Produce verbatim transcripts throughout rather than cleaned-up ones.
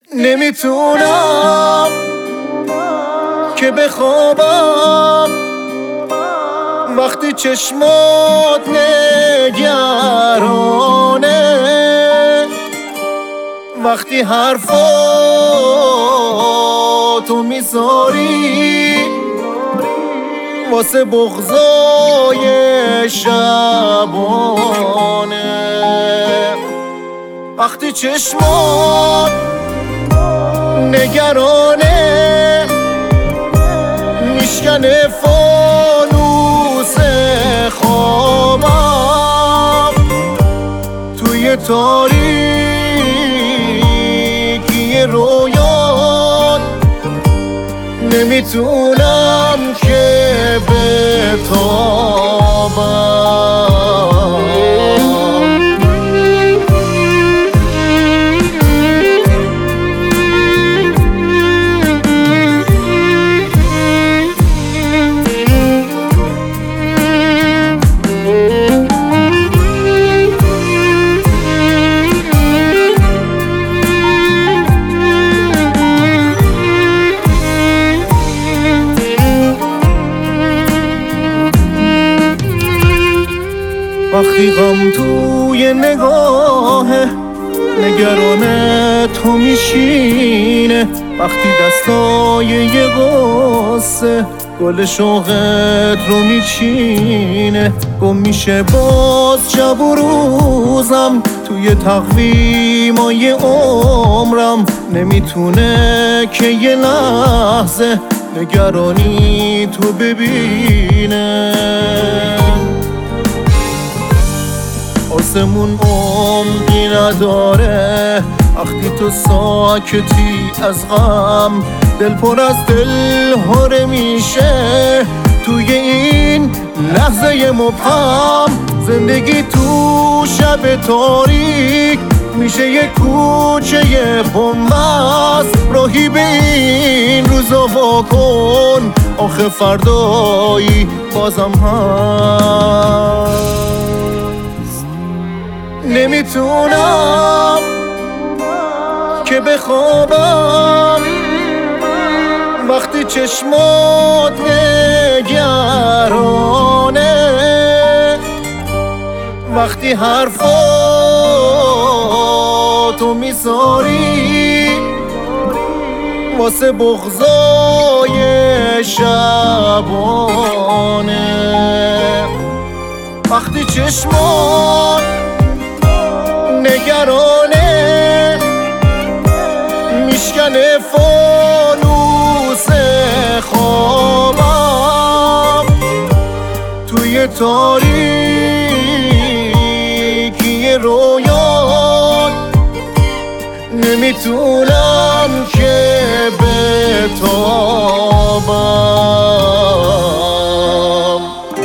نمیتونم که بخوابم وقتی چشمات نگرانه، وقتی حرفاتو میذاری واسه بغضای شبانه، وقتی چشمات نگرانه میشکنه فانوس خوابم توی تاریکی رویات، نمیتونم که بتابم. وقتی غم توی نگاهه نگرانه تو میشینه، وقتی دستای یه غصه گل شوقت رو میچینه، گم میشه باز شب و روزم توی تقویمای عمرم، نمیتونه که یه لحظه نگرانی تو ببینه. آسمون عمقی نداره وقتی تو ساکتی از غم، دل پر از دل هاره میشه توی این لحظه مبهم. زندگی تو شب تاریک میشه یه کوچه بن‌بست، راهی به این روزا واکن آخه فردایی بازم هست. نمیتونم که بخوابم وقتی چشمات نگرانه، وقتی حرفاتو میذاری واسه بغضای شبانه، وقتی چشمات نگرانه میشکنه فانوس خوابم توی تاریکی رویات، نمیتونم که بتابم.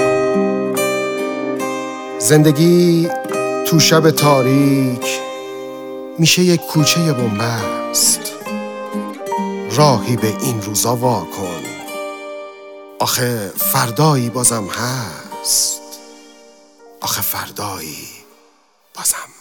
زندگی تو شب تاریک میشه یک کوچه بن‌بست، راهی به این روزا واکن آخه فردایی بازم هست، آخه فردایی بازم